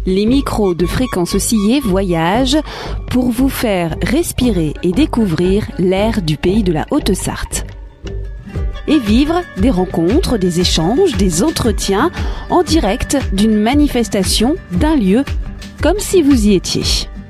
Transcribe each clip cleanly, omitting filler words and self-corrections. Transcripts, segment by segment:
Les micros de Fréquence Oscillée voyagent pour vous faire respirer et découvrir l'air du pays de la Haute-Sarthe. Et vivre des rencontres, des échanges, des entretiens en direct d'une manifestation, d'un lieu, comme si vous y étiez.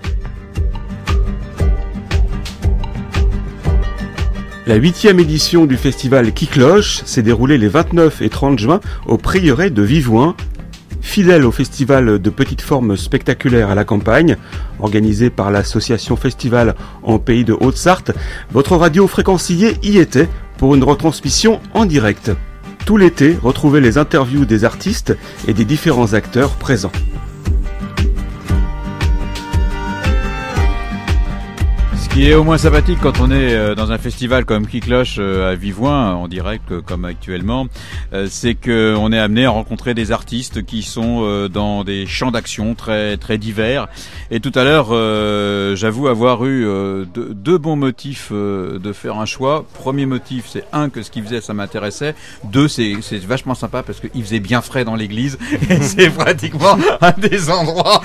La 8e édition du festival Qui Cloche s'est déroulée les 29 et 30 juin au prieuré de Vivouin. Fidèle au festival de petites formes spectaculaires à la campagne, organisé par l'association Festival en Pays de Haute-Sarthe, votre radio Fréquencillée y était pour une retransmission en direct. Tout l'été, retrouvez les interviews des artistes et des différents acteurs présents. Ce qui est au moins sympathique quand on est dans un festival comme Qui Cloche à Vivouin, en direct comme actuellement, c'est qu'on est amené à rencontrer des artistes qui sont dans des champs d'action très très divers. Et tout à l'heure, j'avoue avoir eu deux bons motifs de faire un choix. Premier motif, c'est que ce qu'il faisait, ça m'intéressait. Deux, c'est vachement sympa parce qu'il faisait bien frais dans l'église. Et c'est pratiquement un des endroits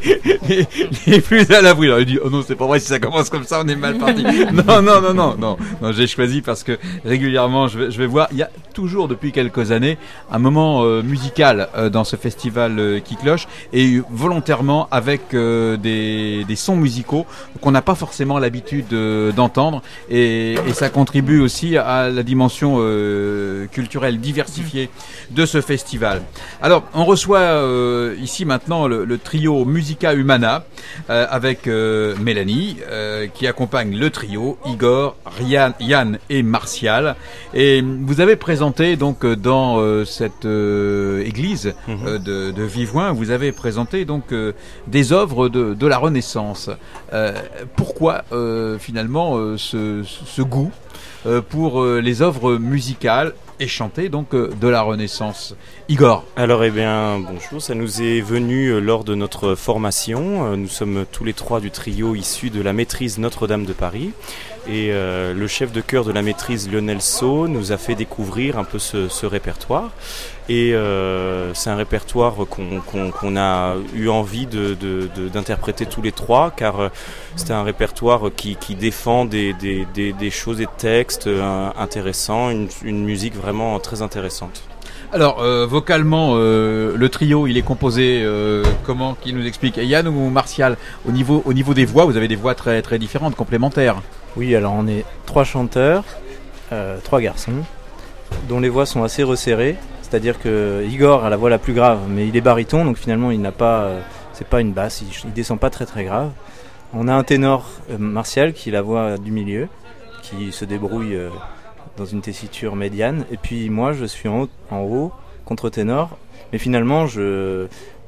les plus à l'abri. Alors il dit, oh non, c'est pas vrai, si ça commence comme ça, on est mal parti. Non, j'ai choisi parce que régulièrement je vais voir, il y a toujours depuis quelques années un moment musical dans ce festival Qui Cloche, et volontairement avec des sons musicaux qu'on n'a pas forcément l'habitude d'entendre, et ça contribue aussi à la dimension culturelle diversifiée de ce festival. Alors on reçoit ici maintenant le trio Musica Humana avec Mélanie qui accompagne le trio, Igor, Yann et Martial. Et vous avez présenté donc dans cette église de Vivouin, vous avez présenté donc des œuvres de la Renaissance. Pourquoi finalement ce goût pour les œuvres musicales et chantées donc de la Renaissance? Igor. Alors bonjour, ça nous est venu lors de notre formation. Nous sommes tous les trois du trio issus de la maîtrise Notre-Dame de Paris, et le chef de chœur de la maîtrise Lionel Sau nous a fait découvrir un peu ce répertoire, et c'est un répertoire qu'on a eu envie d'interpréter tous les trois, car c'est un répertoire qui défend des choses, des textes intéressants, une musique vraiment très intéressante. Alors, vocalement, le trio, il est composé comment, qui nous explique? Yann ou Martial? Au niveau des voix, vous avez des voix très, très différentes, complémentaires. Oui, alors on est 3 chanteurs, 3 garçons, dont les voix sont assez resserrées. C'est-à-dire que Igor a la voix la plus grave, mais il est baryton, donc finalement il n'a pas, c'est pas une basse, il descend pas très très grave. On a un ténor, Martial, qui est la voix du milieu, qui se débrouille dans une tessiture médiane, et puis moi je suis en haut contre-ténor, mais finalement je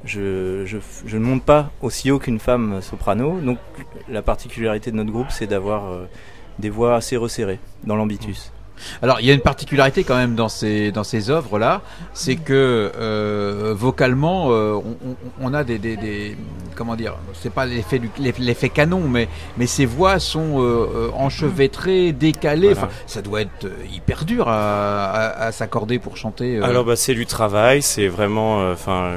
ne monte pas aussi haut qu'une femme soprano, donc la particularité de notre groupe, c'est d'avoir des voix assez resserrées dans l'ambitus. Alors il y a une particularité quand même dans ces œuvres-là, c'est que vocalement on a des comment dire, c'est pas l'effet canon, mais ces voix sont enchevêtrées, décalées. Voilà. Enfin, ça doit être hyper dur à s'accorder pour chanter. Alors c'est du travail, c'est vraiment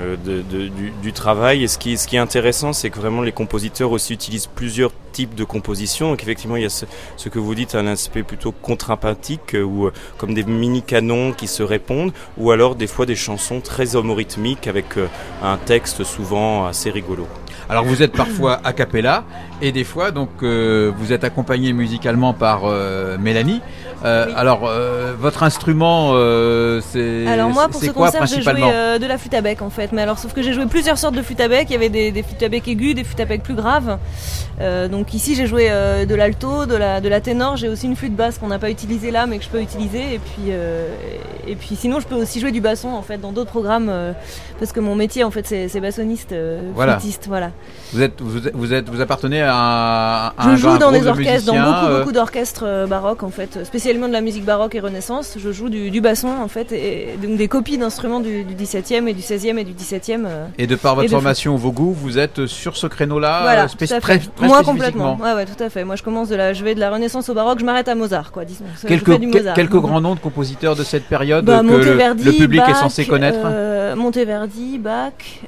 du travail, et ce qui est intéressant, c'est que vraiment les compositeurs aussi utilisent plusieurs types de composition. Donc effectivement, il y a ce que vous dites, un aspect plutôt contrapuntique, ou comme des mini-canons qui se répondent, ou alors des fois des chansons très homorhythmiques avec un texte souvent assez rigolo. Alors vous êtes parfois a cappella, et des fois donc vous êtes accompagné musicalement par Mélanie. Oui. Alors votre instrument c'est alors moi pour c'est ce quoi concert j'ai principalement? joué de la flûte à bec en fait, mais alors sauf que j'ai joué plusieurs sortes de flûte à bec. Il y avait des flûtes à bec aigus, des flûtes à bec plus graves. Donc ici j'ai joué de l'alto, de la ténor. J'ai aussi une flûte basse qu'on n'a pas utilisée là, mais que je peux utiliser. Et puis sinon je peux aussi jouer du basson en fait dans d'autres programmes, parce que mon métier en fait c'est bassoniste, flûtiste, voilà. Vous appartenez à un je joue dans des orchestres, dans beaucoup d'orchestres baroques en fait, spécialement de la musique baroque et Renaissance. Je joue du basson en fait, et donc des copies d'instruments du 17e et du 16e et du 17e. Et de par votre formation, vos goûts, vous êtes sur ce créneau-là, voilà, très moi complètement. Ouais, tout à fait. Moi je commence je vais de la Renaissance au baroque, je m'arrête à Mozart quoi, disons. Quelques grands noms de compositeurs de cette période que Monteverdi, le public Bach, est censé connaître. Monteverdi, Bach,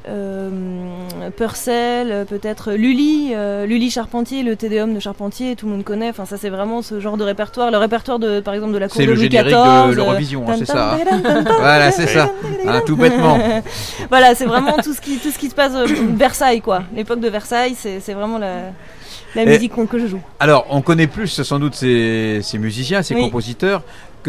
Purcell, peut-être Lully Charpentier, le Tédéum de Charpentier, tout le monde connaît. Enfin, ça c'est vraiment ce genre de répertoire. Le répertoire de, par exemple, de la cour de Louis XIV. C'est le générique de l'Eurovision, c'est ça. Voilà, c'est ça. Tout bêtement. Voilà, c'est vraiment tout ce qui se passe Versailles, quoi. L'époque de Versailles, c'est vraiment la musique que je joue. Alors, on connaît plus sans doute ces musiciens, ces compositeurs, que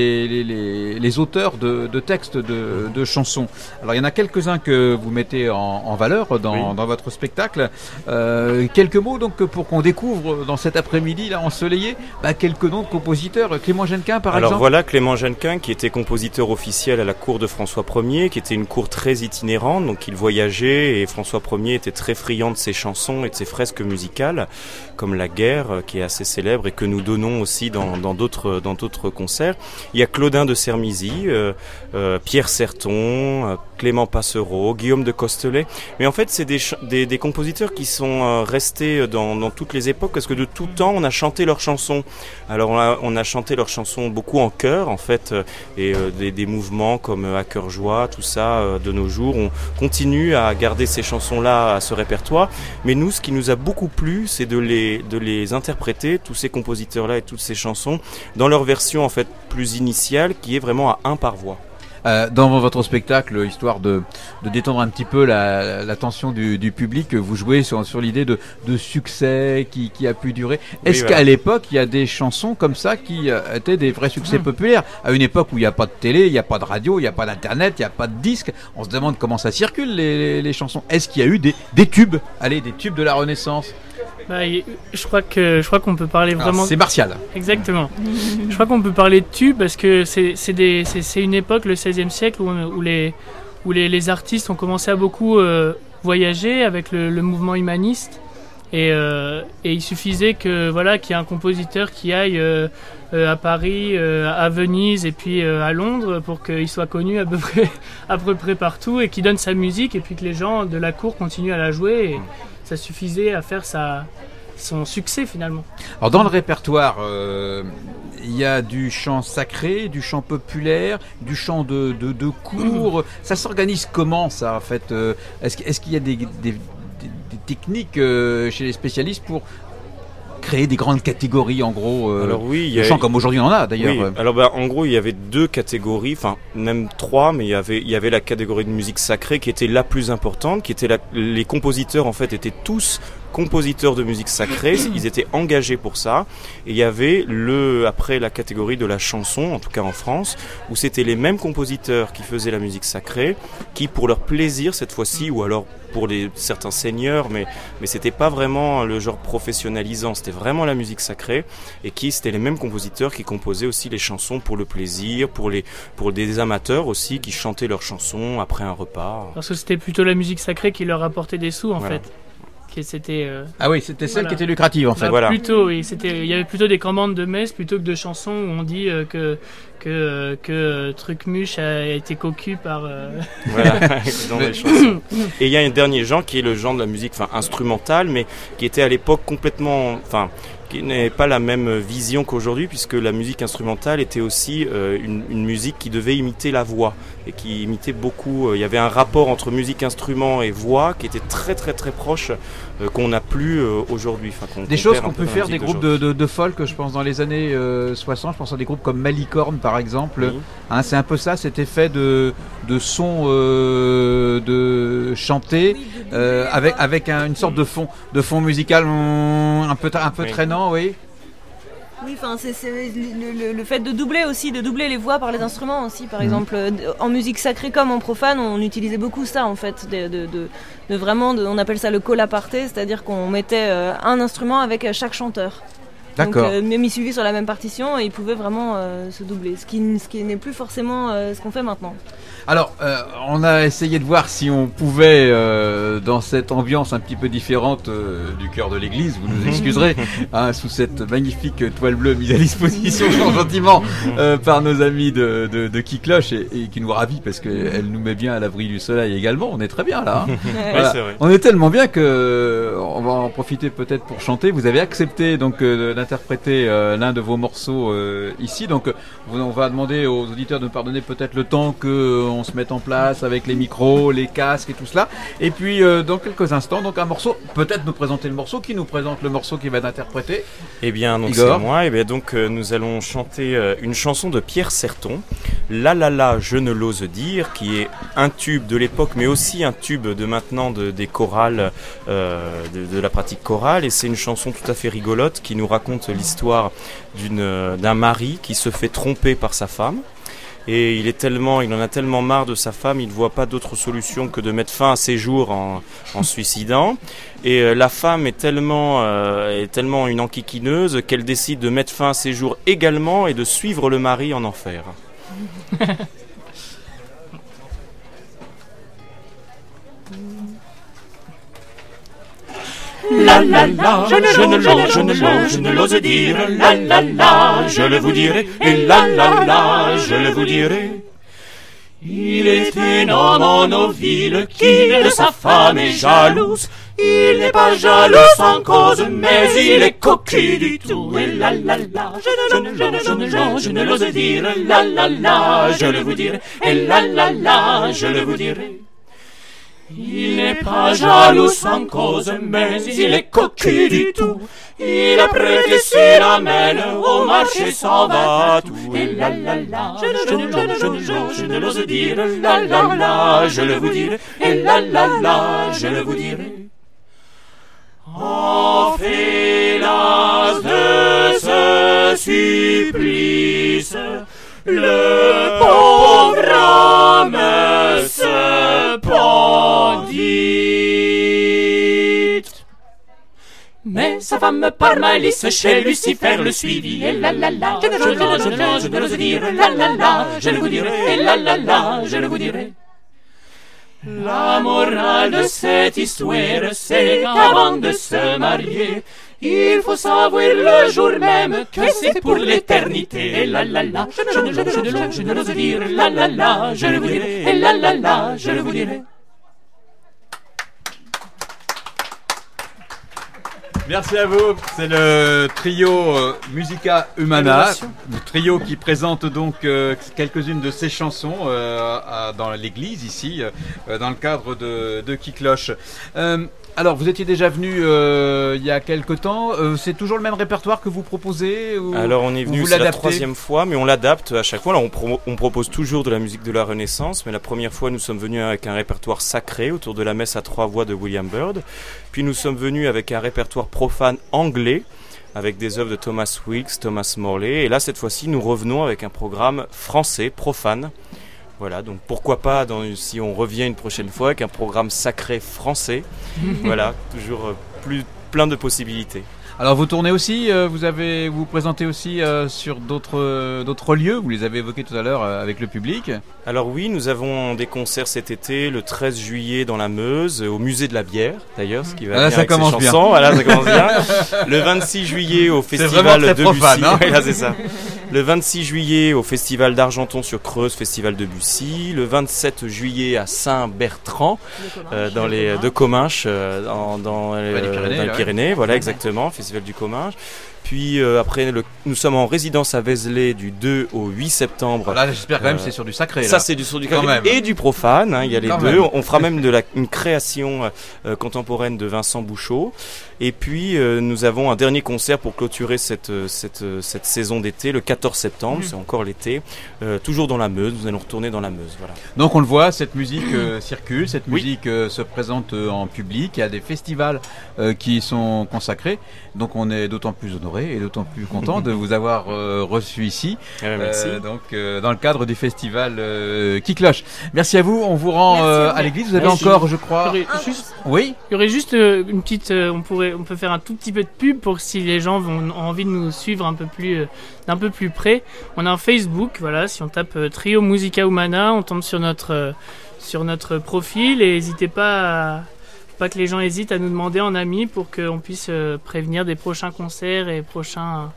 les auteurs de textes de chansons. Alors, il y en a quelques-uns que vous mettez en valeur dans votre spectacle. Quelques mots donc pour qu'on découvre dans cet après-midi là ensoleillé quelques noms de compositeurs. Clément Gennequin par exemple. Alors voilà Clément Gennequin qui était compositeur officiel à la cour de François Ier, qui était une cour très itinérante, donc il voyageait et François Ier était très friand de ses chansons et de ses fresques musicales, comme La Guerre qui est assez célèbre et que nous donnons aussi dans d'autres concerts. Il y a Claudin de Sermizy, Pierre Certon, Clément Passereau, Guillaume de Costelet. Mais en fait, c'est des compositeurs qui sont restés dans toutes les époques parce que de tout temps, on a chanté leurs chansons. Alors, on a chanté leurs chansons beaucoup en chœur, en fait, et des mouvements comme À cœur joie, tout ça, de nos jours. On continue à garder ces chansons-là à ce répertoire. Mais nous, ce qui nous a beaucoup plu, c'est de les interpréter, tous ces compositeurs-là et toutes ces chansons, dans leur version, en fait, plus initiale, qui est vraiment à 1 par voix. Dans votre spectacle, histoire de détendre un petit peu l'attention du public, vous jouez sur l'idée de succès qui a pu durer. Est-ce qu'à l'époque, il y a des chansons comme ça qui étaient des vrais succès populaires? À une époque où il n'y a pas de télé, il n'y a pas de radio, il n'y a pas d'internet, il n'y a pas de disque, on se demande comment ça circule les chansons. Est-ce qu'il y a eu des tubes? Allez, des tubes de la Renaissance? Je crois qu'on peut parler vraiment. C'est Martial. Exactement. Je crois qu'on peut parler de tubes parce que c'est une époque, le XVIe siècle, où les artistes ont commencé à beaucoup voyager avec le mouvement humaniste et il suffisait qu'il y ait un compositeur qui aille à Paris, à Venise et puis à Londres pour qu'il soit connu à peu près partout et qu'il donne sa musique et puis que les gens de la cour continuent à la jouer. Et ça suffisait à faire son succès finalement. Alors dans le répertoire, il y a du chant sacré, du chant populaire, du chant de cour. Ça s'organise comment ça en fait? Est-ce qu'il y a des techniques chez les spécialistes pour créer des grandes catégories en gros? Alors oui, le chant comme aujourd'hui on en a d'ailleurs. Oui. Alors en gros il y avait 2 catégories, enfin même 3, mais il y avait la catégorie de musique sacrée qui était la plus importante, qui était les compositeurs en fait étaient tous compositeurs de musique sacrée, ils étaient engagés pour ça. Et il y avait après la catégorie de la chanson, en tout cas en France, où c'était les mêmes compositeurs qui faisaient la musique sacrée, qui pour leur plaisir cette fois-ci, ou alors pour certains seigneurs, mais c'était pas vraiment le genre professionnalisant, c'était vraiment la musique sacrée, et c'était les mêmes compositeurs qui composaient aussi les chansons pour le plaisir, pour des amateurs aussi qui chantaient leurs chansons après un repas. Parce que c'était plutôt la musique sacrée qui leur apportait des sous en fait. Ah oui, c'était celle qui était lucrative en fait. Plutôt, oui, il y avait plutôt des commandes de messe plutôt que de chansons où on dit que Trucmuche a été cocu par. Voilà, dans les chansons. Et il y a un dernier genre qui est le genre de la musique, instrumentale, mais qui était à l'époque complètement, qui n'avait pas la même vision qu'aujourd'hui, puisque la musique instrumentale était aussi une musique qui devait imiter la voix et qui imitait beaucoup. Il y avait un rapport entre musique instrument et voix qui était très très très proche, qu'on n'a plus aujourd'hui. Des choses qu'on peut faire, des groupes de folk, je pense dans les années 60, je pense à des groupes comme Malicorne par exemple. Oui. C'est un peu ça, cet effet de son de chanter avec une sorte de fond musical un peu traînant, oui. Oui, c'est le fait de doubler les voix par les instruments aussi. Par exemple, en musique sacrée comme en profane, on utilisait beaucoup ça en fait, on appelle ça le call aparté, c'est-à-dire qu'on mettait un instrument avec chaque chanteur. D'accord. Donc, même ils suivaient sur la même partition et ils pouvaient vraiment se doubler, ce qui n'est plus forcément ce qu'on fait maintenant. Alors, on a essayé de voir si on pouvait, dans cette ambiance un petit peu différente du cœur de l'église, vous nous excuserez, sous cette magnifique toile bleue mise à disposition gentiment par nos amis de Qui Cloche et qui nous ravit parce qu'elle nous met bien à l'abri du soleil également. On est très bien là. Voilà. C'est vrai. On est tellement bien que on va en profiter peut-être pour chanter. Vous avez accepté donc d'interpréter l'un de vos morceaux ici. Donc, on va demander aux auditeurs de nous pardonner peut-être le temps que on se mette en place avec les micros, les casques et tout cela. Et puis dans quelques instants, donc un morceau, peut-être nous présenter le morceau. Qui nous présente le morceau qui va interpréter? Eh bien, donc Igor. c'est moi. Et bien donc nous allons chanter une chanson de Pierre Certon, La la la, je ne l'ose dire, qui est un tube de l'époque, mais aussi un tube de maintenant des chorales, de la pratique chorale. Et c'est une chanson tout à fait rigolote qui nous raconte l'histoire d'un mari qui se fait tromper par sa femme. Et il en a tellement marre de sa femme, il ne voit pas d'autre solution que de mettre fin à ses jours en suicidant. Et la femme est tellement une enquiquineuse qu'elle décide de mettre fin à ses jours également et de suivre le mari en enfer. La la la, je ne l'ose dire, la la la, je le vous dirai, et la la la, je le vous dirai. Il est un homme en nos villes qui de sa femme est jalouse. Il n'est pas jaloux sans cause, mais il est coquille du tout. Et la la la, je ne l'ose dire, la la la, je le vous dirai, et la la la, je le vous dirai. Il n'est pas jaloux sans cause, mais il est coquille du tout. Il a prêté ses lamelles au marché sans va tout. Et la la la, je ne l'ose dire, la la la, je le vous dirai, et la la la, je le vous dirai. En hélas de ce supplice, le pauvre homme se pendit. Mais sa femme par malice chez Lucifer le suivit. Et la la la, je ne l'ose dire, la la la, je le vous dirai, et la la la, je le vous dirai. La morale de cette histoire, c'est qu'avant de se marier, il faut savoir le jour même que c'est pour l'éternité. Et la la la, je ne l'ose dire, la la la, je le vous dirai, et la la la, je le vous dirai. Merci à vous. C'est le trio Musica Humana, le trio qui présente donc quelques-unes de ses chansons dans l'église ici, dans le cadre de Qui-Cloche. Alors, vous étiez déjà venu il y a quelque temps. C'est toujours le même répertoire que vous proposez ou Alors, on est venu, c'est la troisième fois, mais on l'adapte à chaque fois. Alors, on propose toujours de la musique de la Renaissance, mais la première fois, nous sommes venus avec un répertoire sacré autour de la messe à 3 voix de William Byrd. Puis, nous sommes venus avec un répertoire profane anglais, avec des œuvres de Thomas Weeks, Thomas Morley. Et là, cette fois-ci, nous revenons avec un programme français, profane. Voilà, donc pourquoi pas, si on revient une prochaine fois, avec un programme sacré français. Voilà, toujours plein de possibilités. Alors vous tournez aussi, vous présentez aussi sur d'autres lieux, vous les avez évoqués tout à l'heure avec le public. Alors oui, nous avons des concerts cet été, le 13 juillet dans la Meuse, au musée de la bière d'ailleurs, ce qui va bien avec ces chansons. Voilà, ça commence bien. Le 26 juillet au festival de Bussy. Voilà, c'est ça. Le 26 juillet au festival d'Argenton sur Creuse, festival de Bussy. Le 27 juillet à Saint-Bertrand, dans les de Comminges, dans les Pyrénées. Voilà, exactement, festival du Comminges. Puis après, nous sommes en résidence à Vézelay du 2 au 8 septembre. Là, j'espère quand même que c'est sur du sacré. Ça, c'est sur du sacré et du profane. Hein, il y a les deux. On fera même une création contemporaine de Vincent Bouchot. Et puis, nous avons un dernier concert pour clôturer cette saison d'été, le 14 septembre. C'est encore l'été. Toujours dans la Meuse. Nous allons retourner dans la Meuse. Voilà. Donc, on le voit, cette musique circule. Cette musique se présente en public. Il y a des festivals qui sont consacrés. Donc, on est d'autant plus honoré et d'autant plus content de vous avoir reçu ici. Merci. Donc, dans le cadre du festival Qui-Cloche. Merci à vous. On vous rend à l'église. Vous avez encore, je crois. Il y aurait juste une petite. On peut faire un tout petit peu de pub pour si les gens ont envie de nous suivre d'un peu plus près. On a un Facebook, voilà. Si on tape Trio Musica Humana, on tombe sur notre profil et n'hésitez pas que les gens hésitent à nous demander en ami pour qu'on puisse prévenir des prochains concerts et prochains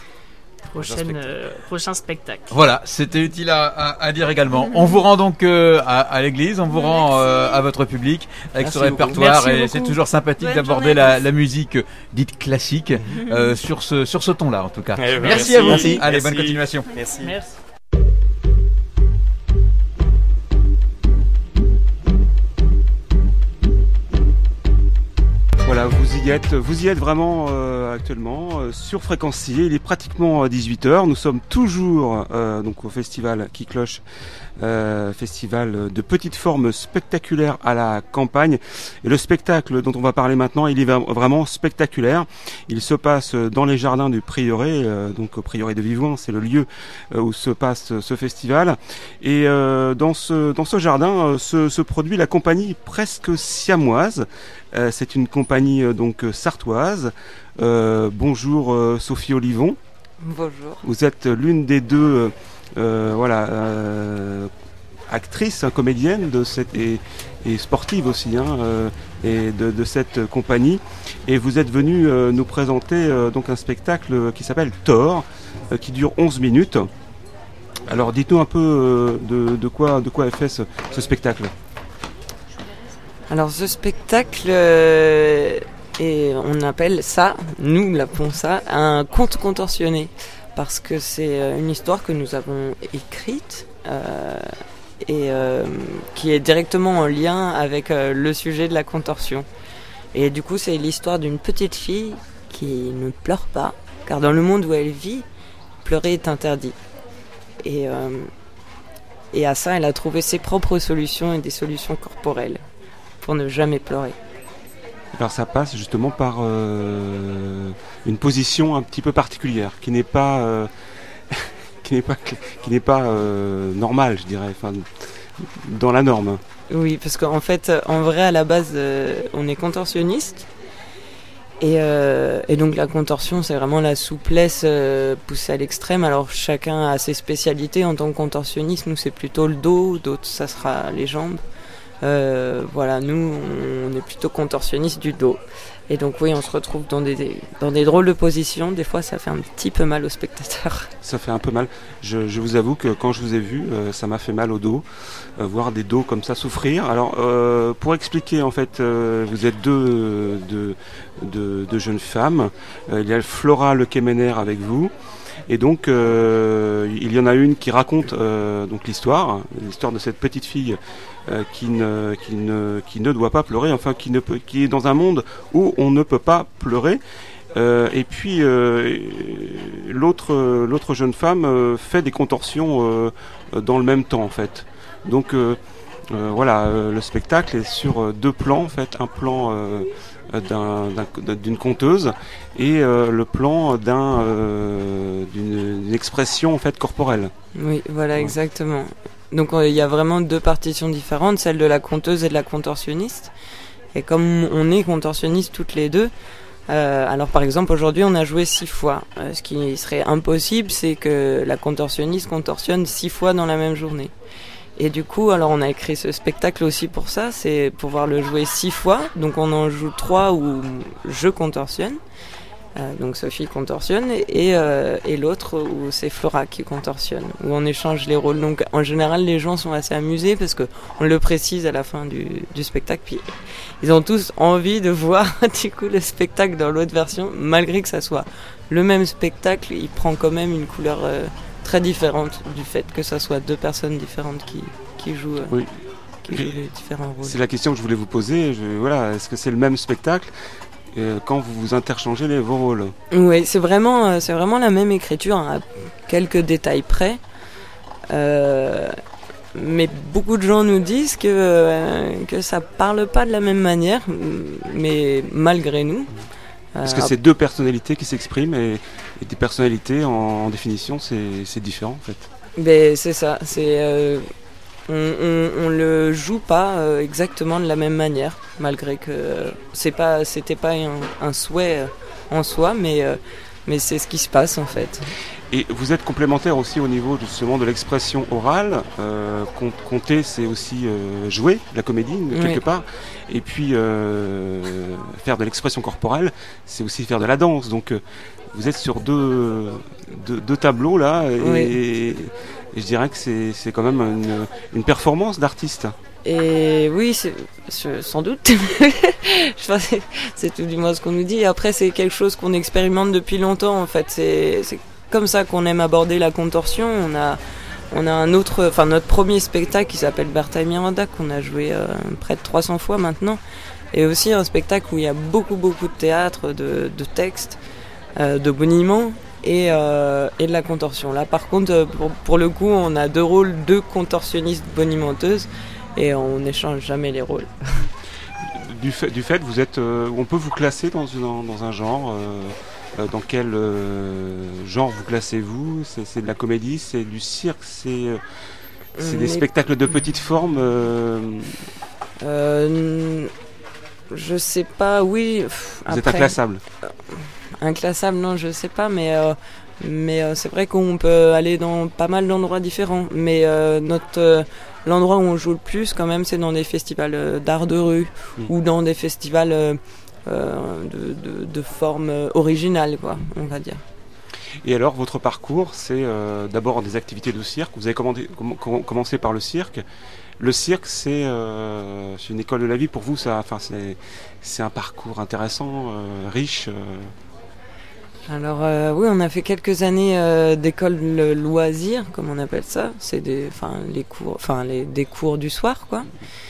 spectacles. Voilà, c'était utile à dire également. On vous rend donc à l'église, on vous rend à votre public avec ce répertoire et c'est toujours sympathique d'aborder la musique dite classique sur ce ton-là en tout cas. Merci à vous. Allez, bonne continuation. Merci. Voilà, vous y êtes vraiment actuellement sur Fréquencier. Il est pratiquement 18h. Nous sommes toujours donc au festival Qui Cloche, festival de petites formes spectaculaires à la campagne. Et le spectacle dont on va parler maintenant, il est vraiment spectaculaire. Il se passe dans les jardins du prieuré, donc au prieuré de Vivoin, c'est le lieu où se passe ce festival. Et dans ce jardin se produit la compagnie Presque Siamoise. C'est une compagnie donc sartoise. Bonjour Sophie Olivon. Bonjour. Vous êtes l'une des deux actrices, comédiennes de cette et sportive aussi, et de cette compagnie. Et vous êtes venue nous présenter donc un spectacle qui s'appelle Thor, qui dure 11 minutes. Alors dites-nous un peu de quoi est fait ce spectacle. Alors ce spectacle, on appelle ça, nous l'appelons ça, un conte contorsionné. Parce que c'est une histoire que nous avons écrite qui est directement en lien avec le sujet de la contorsion. Et du coup c'est l'histoire d'une petite fille qui ne pleure pas, car dans le monde où elle vit, pleurer est interdit. Et à ça elle a trouvé ses propres solutions et des solutions corporelles pour ne jamais pleurer. Alors ça passe justement par une position un petit peu particulière, qui n'est pas normale, je dirais, enfin, dans la norme. Oui, parce qu'en fait, en vrai, à la base, on est contorsionniste. Et donc la contorsion, c'est vraiment la souplesse poussée à l'extrême. Alors chacun a ses spécialités. En tant que contorsionniste, nous c'est plutôt le dos, d'autres ça sera les jambes. Voilà, nous on est plutôt contorsionniste du dos. Et donc oui, on se retrouve dans des drôles de positions. Des fois ça fait un petit peu mal aux spectateurs. Ça fait un peu mal. Je vous avoue que quand je vous ai vu, ça m'a fait mal au dos. Voir des dos comme ça souffrir. Alors pour expliquer, en fait, vous êtes deux jeunes femmes. Il y a Flora Lequemener avec vous. Et donc il y en a une qui raconte donc l'histoire de cette petite fille qui ne doit pas pleurer, enfin qui est dans un monde où on ne peut pas pleurer. Et puis l'autre jeune femme fait des contorsions dans le même temps en fait. Donc voilà, le spectacle est sur deux plans en fait, un plan d'une conteuse et le plan d'une expression en fait corporelle. Oui, voilà, ouais. Exactement. Donc il y a vraiment deux partitions différentes, celle de la conteuse et de la contorsionniste. Et comme on est contorsionnistes toutes les deux, alors par exemple aujourd'hui on a joué 6 fois. Ce qui serait impossible, c'est que la contorsionniste contorsionne 6 fois dans la même journée. Et du coup, alors on a écrit ce spectacle aussi pour ça, c'est pouvoir le jouer 6 fois. Donc on en joue 3 où je contorsionne, donc Sophie contorsionne, et l'autre où c'est Flora qui contorsionne, où on échange les rôles. Donc en général, les gens sont assez amusés parce que on le précise à la fin du spectacle. Puis ils ont tous envie de voir du coup le spectacle dans l'autre version, malgré que ça soit le même spectacle, il prend quand même une couleur très différente du fait que ça soit deux personnes différentes qui jouent, oui. qui jouent les différents rôles. C'est la question que je voulais vous poser. Voilà, est-ce que c'est le même spectacle quand vous interchangez vos rôles? Oui, c'est vraiment la même écriture, à quelques détails près. Mais beaucoup de gens nous disent que ça parle pas de la même manière, mais malgré nous. Parce que c'est deux personnalités qui s'expriment et des personnalités en définition c'est différent en fait. Ben c'est ça, on le joue pas exactement de la même manière, malgré que c'était pas un souhait en soi, mais c'est ce qui se passe en fait. Et vous êtes complémentaire aussi au niveau justement de l'expression orale. Conter, c'est aussi jouer la comédie quelque part. Et puis faire de l'expression corporelle, c'est aussi faire de la danse. Donc vous êtes sur deux tableaux là, et je dirais que c'est quand même une performance d'artiste. Et oui, sans doute. Je pense que c'est tout du moins ce qu'on nous dit. Après, c'est quelque chose qu'on expérimente depuis longtemps en fait. C'est comme ça qu'on aime aborder la contorsion. On a notre premier spectacle qui s'appelle Bertha et Miranda, qu'on a joué près de 300 fois maintenant, et aussi un spectacle où il y a beaucoup de théâtre, de textes, de boniment et de la contorsion. Là par contre pour le coup on a 2 rôles, 2 contorsionnistes bonimenteuses et on n'échange jamais les rôles. Du fait vous êtes, on peut vous classer dans un genre, dans quel genre vous classez-vous? C'est de la comédie, c'est du cirque, c'est des spectacles de petite forme? Je sais pas, oui. Vous êtes inclassable? Inclassable, non, je sais pas, mais c'est vrai qu'on peut aller dans pas mal d'endroits différents. Mais l'endroit où on joue le plus, quand même, c'est dans des festivals d'art de rue ou dans des festivals de forme originale, quoi, on va dire. Et alors, votre parcours, c'est d'abord des activités de cirque. Vous avez commencé par le cirque. Le cirque, c'est une école de la vie pour vous. C'est un parcours intéressant, riche. Alors oui, on a fait quelques années d'école loisirs, comme on appelle ça. C'est des cours du soir, quoi.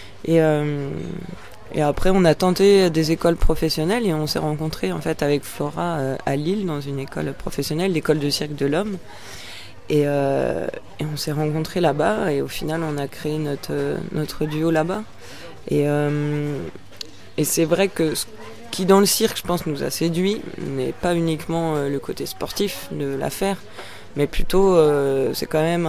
Et après, on a tenté des écoles professionnelles et on s'est rencontrés en fait avec Flora à Lille dans une école professionnelle, l'école de cirque de l'Homme. Et on s'est rencontrés là-bas et au final, on a créé notre duo là-bas. Et c'est vrai que ce qui dans le cirque, je pense, nous a séduit, n'est pas uniquement le côté sportif de l'affaire, mais plutôt c'est quand même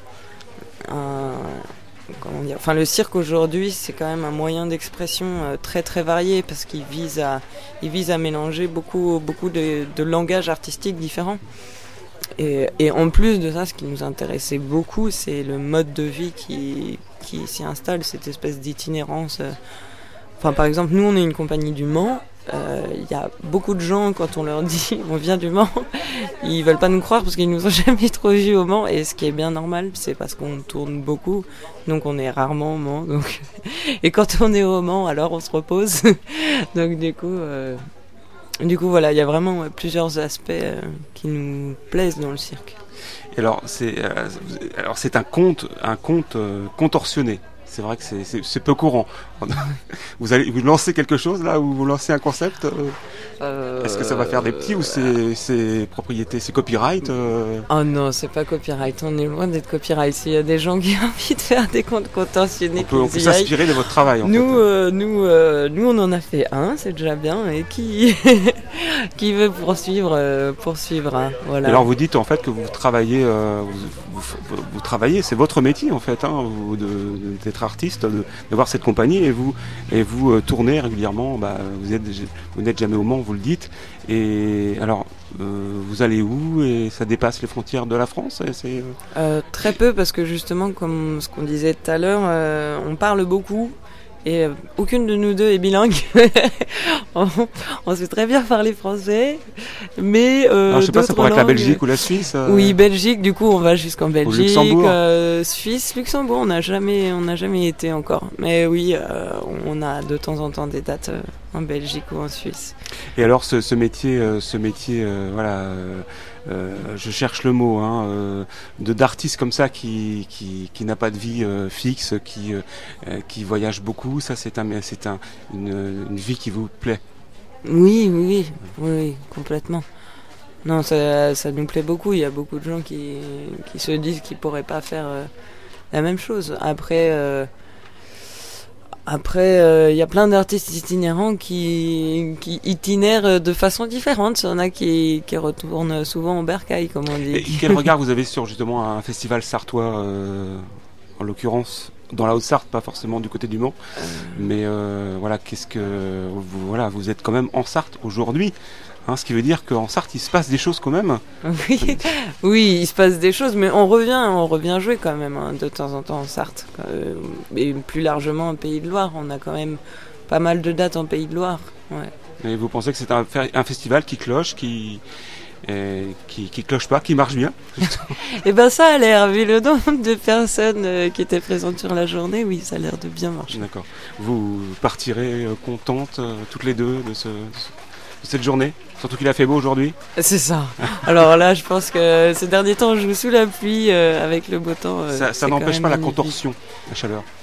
comment dire, enfin le cirque aujourd'hui c'est quand même un moyen d'expression très très varié parce qu'il vise à mélanger beaucoup de langages artistiques différents et en plus de ça, ce qui nous intéressait beaucoup, c'est le mode de vie qui s'y installe, cette espèce d'itinérance. Enfin par exemple, nous on est une compagnie du Mans. Y a beaucoup de gens, quand on leur dit on vient du Mans, ils veulent pas nous croire parce qu'ils nous ont jamais trop vus au Mans, et ce qui est bien normal, c'est parce qu'on tourne beaucoup, donc on est rarement au Mans, donc et quand on est au Mans, alors on se repose. Donc du coup voilà, il y a vraiment plusieurs aspects qui nous plaisent dans le cirque. Et alors c'est un conte contorsionné. C'est vrai que c'est peu courant. Vous lancez quelque chose là, ou vous lancez un concept? Est-ce que ça va faire des petits ou c'est propriété, c'est copyright? Oh non, c'est pas copyright. On est loin d'être copyright. S'il y a des gens qui ont envie de faire des contes contentionnés, on peut s'inspirer de votre travail. Nous, on en a fait un, c'est déjà bien. Et qui veut poursuivre, hein, voilà. Et alors vous dites en fait que vous travaillez, vous travaillez, c'est votre métier en fait, hein, d'être artiste, d'avoir cette compagnie et vous tournez régulièrement. Vous n'êtes jamais au Mans, vous le dites. Et alors vous allez où, et ça dépasse les frontières de la France? Très peu, parce que justement, comme ce qu'on disait tout à l'heure, on parle beaucoup. Et aucune de nous deux est bilingue. on sait très bien parler français, mais je sais pas, ça pourrait être la Belgique ou la Suisse. Oui, Belgique. Du coup, on va jusqu'en Belgique, Suisse, Luxembourg. On n'a jamais été encore. Mais oui, on a de temps en temps des dates en Belgique ou en Suisse. Et alors, ce métier, voilà. Je cherche le mot, d'artiste comme ça qui n'a pas de vie fixe, qui voyage beaucoup. Ça, c'est une vie qui vous plaît? Oui, complètement. Non, ça nous plaît beaucoup. Il y a beaucoup de gens qui se disent qu'ils pourraient pas faire la même chose. Après, il y a plein d'artistes itinérants qui itinèrent de façon différente. Il y en a qui retournent souvent au bercail, comme on dit. Et quel regard vous avez sur justement un festival sartois, en l'occurrence dans la Haute-Sarthe, pas forcément du côté du Mans, mais voilà, vous êtes quand même en Sarthe aujourd'hui. Ce qui veut dire qu'en Sarthe, il se passe des choses quand même. Oui, il se passe des choses, mais on revient jouer quand même de temps en temps en Sarthe. Et plus largement en Pays de Loire, on a quand même pas mal de dates en Pays de Loire. Ouais. Et vous pensez que c'est un festival qui cloche, qui cloche pas, qui marche bien? Et ben ça a l'air, vu le nombre de personnes qui étaient présentes sur la journée, oui, ça a l'air de bien marcher. D'accord. Vous partirez contentes toutes les deux de cette journée? Surtout qu'il a fait beau aujourd'hui. C'est ça. Alors là, je pense que ces derniers temps, je joue sous la pluie avec le beau temps. Ça n'empêche pas la contorsion, la chaleur?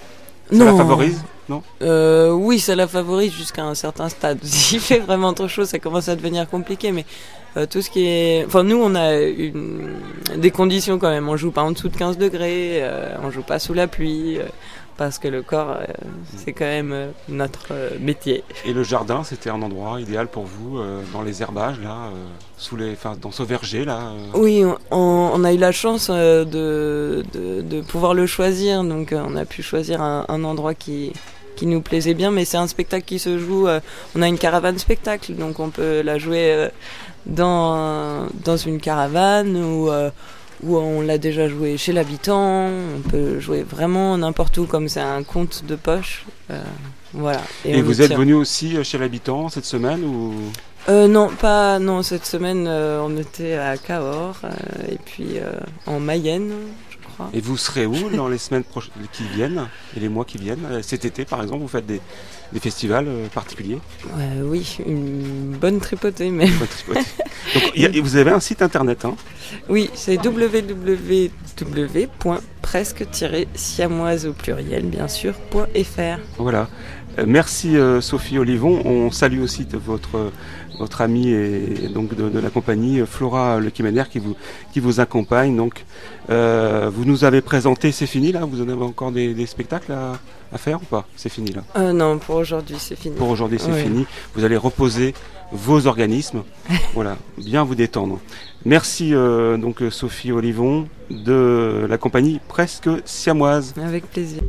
Ça la favorise? Non. Oui, ça la favorise jusqu'à un certain stade. S'il fait vraiment trop chaud, ça commence à devenir compliqué, mais tout ce qui est... Enfin, nous, on a des conditions quand même. On joue pas en dessous de 15 degrés, on joue pas sous la pluie, parce que le corps, c'est quand même notre métier. Et le jardin, c'était un endroit idéal pour vous, dans les herbages, là, dans ce verger, là Oui, on a eu la chance de pouvoir le choisir, donc on a pu choisir un endroit qui nous plaisait bien, mais c'est un spectacle qui se joue, on a une caravane spectacle, donc on peut la jouer dans une caravane ou on l'a déjà joué chez l'habitant, on peut jouer vraiment n'importe où, comme c'est un conte de poche, voilà. Et vous êtes venu aussi chez l'habitant cette semaine ou... Non, cette semaine on était à Cahors et puis en Mayenne. Et vous serez où dans les semaines qui viennent et les mois qui viennent? Cet été, par exemple, vous faites des festivals particuliers? Oui, une bonne tripotée même. Donc, vous avez un site internet, hein? Oui, c'est www.presque-siamoise au pluriel, bien sûr, .fr. Voilà. Merci Sophie Olivon. On salue aussi votre amie et donc de la compagnie Flora Le Quiménaire qui vous accompagne. Donc, vous nous avez présenté, c'est fini là? Vous en avez encore des spectacles à faire ou pas? C'est fini là? Non, pour aujourd'hui c'est fini. Pour aujourd'hui c'est fini. Vous allez reposer vos organismes. Voilà, bien vous détendre. Merci donc Sophie Olivon de la compagnie Presque Siamoise. Avec plaisir.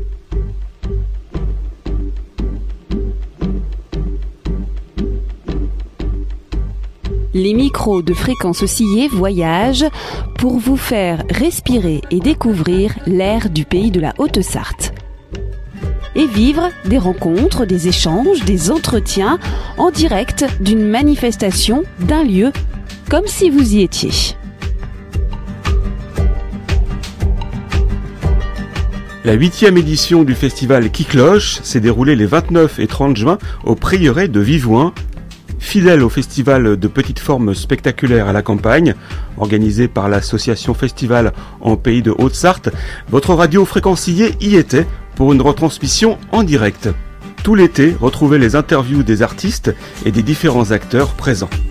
Les micros de Fréquence Oscillée voyagent pour vous faire respirer et découvrir l'air du pays de la Haute-Sarthe. Et vivre des rencontres, des échanges, des entretiens en direct d'une manifestation, d'un lieu, comme si vous y étiez. La 8e édition du festival Qui Cloche s'est déroulée les 29 et 30 juin au prieuré de Vivouin. Fidèle au festival de petites formes spectaculaires à la campagne, organisé par l'association Festival en Pays de Haute-Sarthe, votre radio fréquencillée y était pour une retransmission en direct. Tout l'été, retrouvez les interviews des artistes et des différents acteurs présents.